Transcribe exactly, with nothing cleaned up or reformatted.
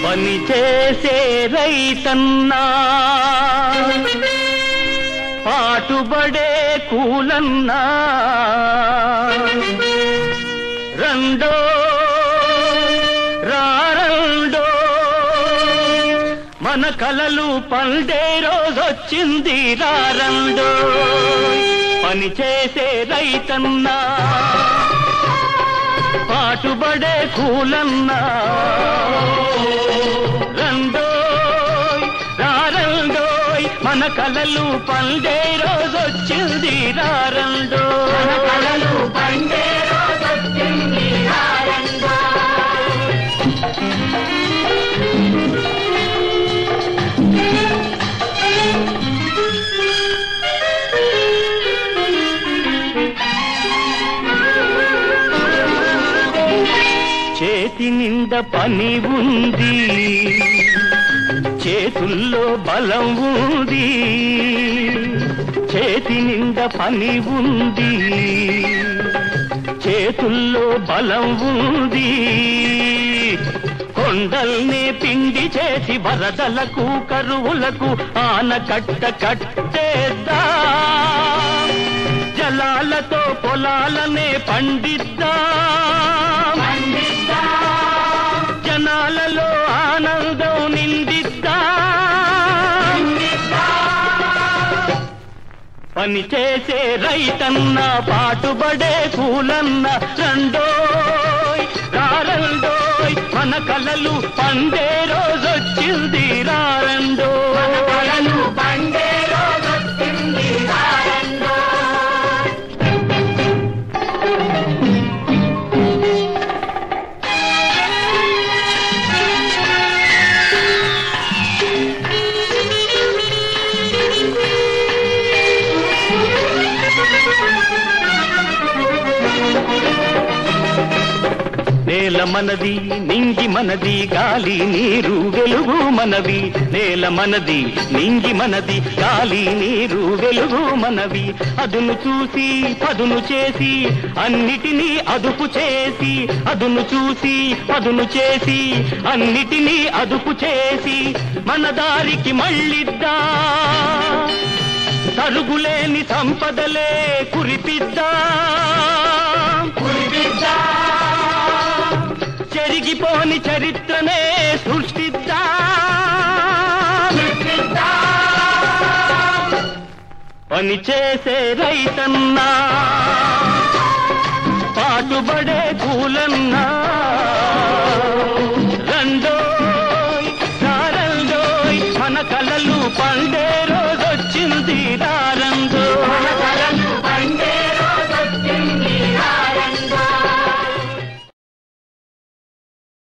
పని చేసే రైతన్నా పాటుబడే కూలన్నా రెండో రారండో మన కలలు పండే రోజొచ్చింది రారండో పని చేసే రైతన్నా పాటుబడే కూలన్నా రెండోయ్ రారండోయ్ మన కలలు పండే రోజొచ్చింది రారండో మన కలలు పండే రోజొచ్చింది రారండో చేతి నిండా పని ఉంది చేతుల్లో బలం ఉంది చేతి నిండా పని ఉంది చేతుల్లో బలం ఉంది కొండల్ని పిండి చేసి వరదలకు కరువులకు ఆనకట్ట కట్టేద్దా జలాలతో పొలాలనే పండిద్దా జనాలలో ఆనందం నిందిద్దా పని చేసే రైతన్న పాటుబడే కూలన్న రెండోయ్ రారండోయ్ మన కలలు పండే రోజొచ్చింది రారండో మన కలలు పండే రోజొచ్చింది రారండో నేల మనది నింగి మనది గాలి నీరు వెలుగు మనవి నేల మనది నింగి మనది గాలి నీరు వెలుగు మనవి అదును చూసి పదును చేసి అన్నిటినీ అదుపు చేసి అదును చూసి పదును చేసి అన్నిటినీ అదుపు చేసి మన దారికి మళ్ళిద్దా తరుగులేని సంపదలే కురిపిద్దా కురిపిద్దా చెరిగిపోని చరిత్రనే సృష్టిద్దా పని చేసే రైతన్నా పాటుబడే కూలన్నా రెండోయ్ రారండోయ్ మన కలలు పండే రోజొచ్చింది రా